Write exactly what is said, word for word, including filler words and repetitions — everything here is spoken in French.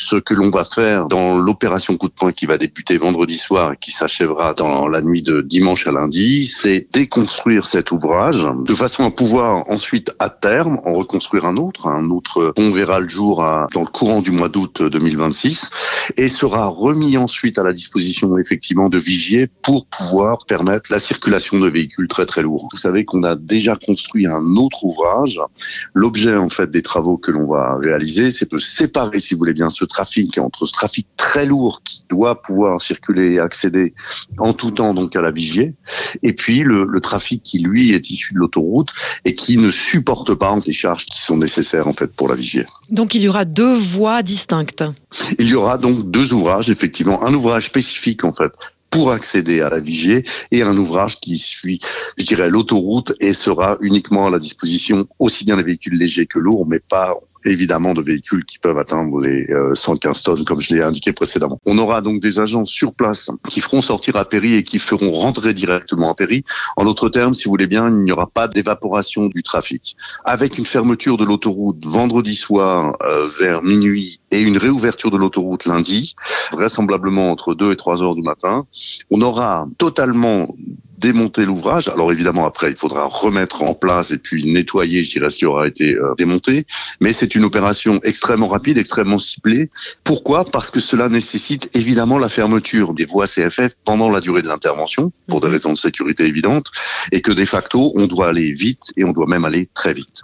ce que l'on va faire dans l'opération coup de poing qui va débuter vendredi soir et qui s'achèvera dans la nuit de dimanche à lundi, c'est déconstruire cet ouvrage de façon à pouvoir ensuite, à terme, en reconstruire un autre. Un autre pont verra le jour à, dans le courant du mois d'août deux mille vingt-six et sera remis ensuite à la disposition effectivement de Vigier pour pouvoir permettre la circulation de véhicules très très lourds. Vous savez qu'on a déjà construit un autre ouvrage. L'objet en fait des travaux que l'on va réaliser, c'est de séparer, si vous voulez bien, ce trafic entre ce trafic très lourd qui doit pouvoir circuler et accéder en tout temps donc à la Vigier, et puis le, le trafic qui lui est issu de l'autoroute et qui ne supporte pas les charges qui sont nécessaires en fait pour la Vigier. Donc il y aura deux voies distinctes. Il y aura donc deux ouvrages, effectivement, un ouvrage spécifique en fait pour accéder à la Vigier et un ouvrage qui suit, je dirais, l'autoroute et sera uniquement à la disposition aussi bien des véhicules légers que lourds, mais pas évidemment de véhicules qui peuvent atteindre les euh, cent quinze tonnes, comme je l'ai indiqué précédemment. On aura donc des agents sur place qui feront sortir à Péry et qui feront rentrer directement à Péry. En d'autres termes, si vous voulez bien, il n'y aura pas d'évaporation du trafic. Avec une fermeture de l'autoroute vendredi soir euh, vers minuit et une réouverture de l'autoroute lundi, vraisemblablement entre deux et trois heures du matin, on aura totalement démonter l'ouvrage. Alors évidemment, après, il faudra remettre en place et puis nettoyer, je dirais, ce qui aura été euh, démonté. Mais c'est une opération extrêmement rapide, extrêmement ciblée. Pourquoi ? Parce que cela nécessite évidemment la fermeture des voies C F F pendant la durée de l'intervention, pour des raisons de sécurité évidentes, et que de facto, on doit aller vite et on doit même aller très vite.